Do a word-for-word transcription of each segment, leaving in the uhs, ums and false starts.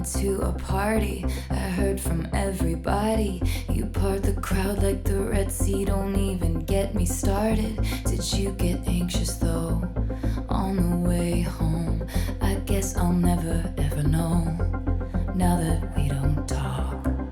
to a party. I heard from everybody. You part the crowd like the Red Sea. Don't even get me started. Did you get anxious though on the way home? I guess I'll never ever know now that we don't talk.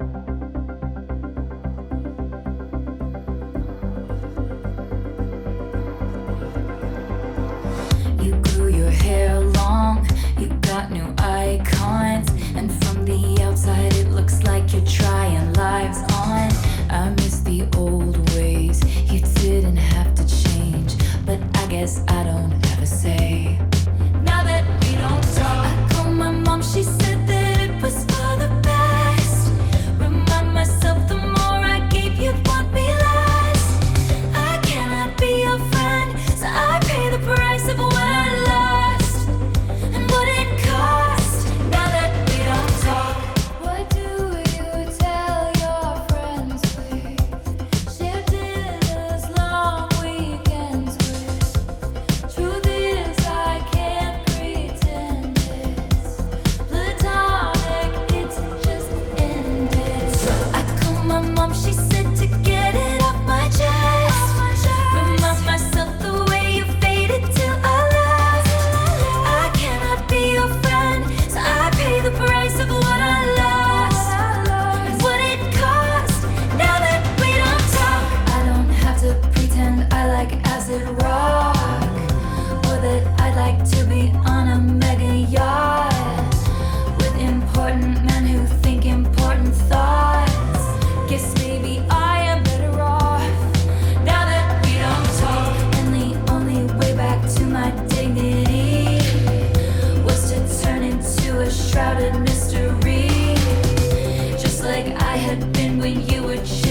You grew your hair long, you got new icons, and from the outside it looks like you're trying lives on. I miss the old ways, you didn't have to change, but I guess I don't have a say. Now that we don't talk, I called my mom, she said that it was for the best. Remind myself the more I gave you'd want me less. I cannot be your friend, so I pay the price of what I lost and what it cost. Now that we don't talk, what do you tell your friends with? Share dinners, long weekends with. Truth is I can't pretend it's platonic, it's just ended. So I called my mom, she said to get it off my chest. Remind myself the way you faded till I left. I cannot be your friend, so I pay the price of what I lost and what it cost. Now that we don't talk, I don't have to pretend I like acid rock, or that I'd like to be on a mega yacht with important men who think important thoughts. Guess maybe I am better off now that we don't talk. And the only way back to my dignity was to turn into a shrouded mystery, just like I had been when you were